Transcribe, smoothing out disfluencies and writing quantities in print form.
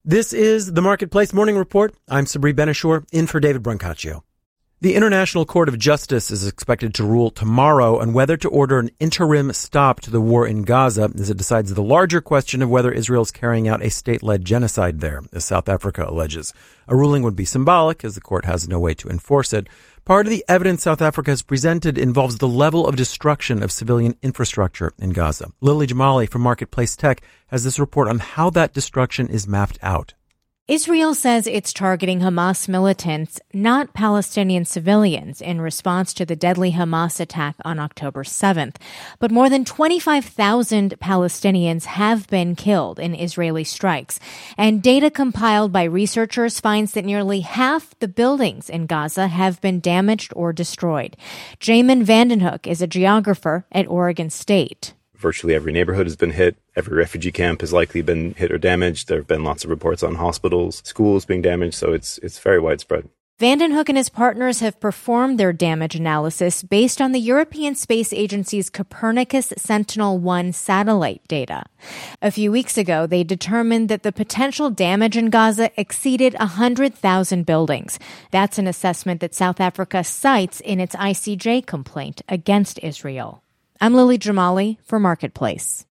This is the Marketplace Morning Report. I'm Sabri Ben-Achour, in for David Brancaccio. The International Court of Justice is expected to rule tomorrow on whether to order an interim stop to the war in Gaza as it decides the larger question of whether Israel is carrying out a state-led genocide there, as South Africa alleges. A ruling would be symbolic, as the court has no way to enforce it. Part of the evidence South Africa has presented involves the level of destruction of civilian infrastructure in Gaza. Lily Jamali from Marketplace Tech has this report on how that destruction is mapped out. Israel says it's targeting Hamas militants, not Palestinian civilians, in response to the deadly Hamas attack on October 7th. But more than 25,000 Palestinians have been killed in Israeli strikes. And data compiled by researchers finds that nearly half the buildings in Gaza have been damaged or destroyed. Jamin Vandenhoek is a geographer at Oregon State. Virtually every neighborhood has been hit. Every refugee camp has likely been hit or damaged. There have been lots of reports on hospitals, schools being damaged, so it's very widespread. Vandenhoek and his partners have performed their damage analysis based on the European Space Agency's Copernicus Sentinel-1 satellite data. A few weeks ago, they determined that the potential damage in Gaza exceeded 100,000 buildings. That's an assessment that South Africa cites in its ICJ complaint against Israel. I'm Lily Jamali for Marketplace.